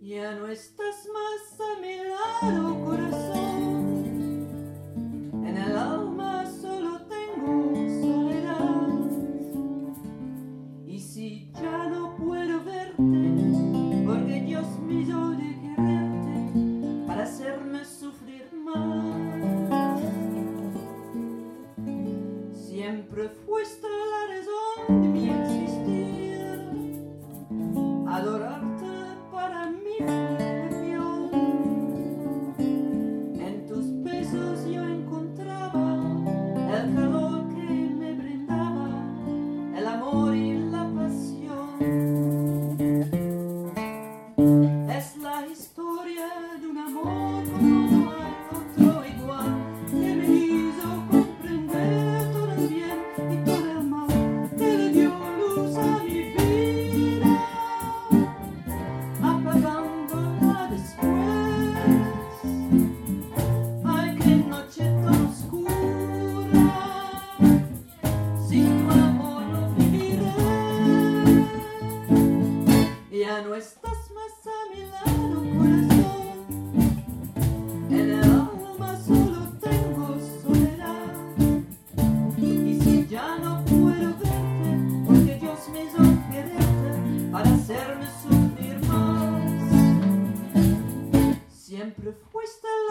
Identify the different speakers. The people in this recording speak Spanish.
Speaker 1: Ya no estás más a mi lado, corazón. En el alma solo tengo soledad. Y si ya no puedo verte, porque Dios me hizo de quererte para hacerme sufrir más. Siempre fuiste la razón de mi existir, adorarte para mí religión. En tus besos yo encontraba el calor que me brindaba, el amor y la pasión. Es la historia de un amor como no hay otro igual, que me hizo comprender todo el bien y todo el mal, que le dio luz a mi vida, apagándola después. Ay, qué noche tan oscura, sin tu amor no viviré. Ya no estás más a mi lado, corazón. En el alma solo tengo soledad. Y si ya no puedo verte, porque Dios me hizo quererte para hacerme sufrir más. Siempre fuiste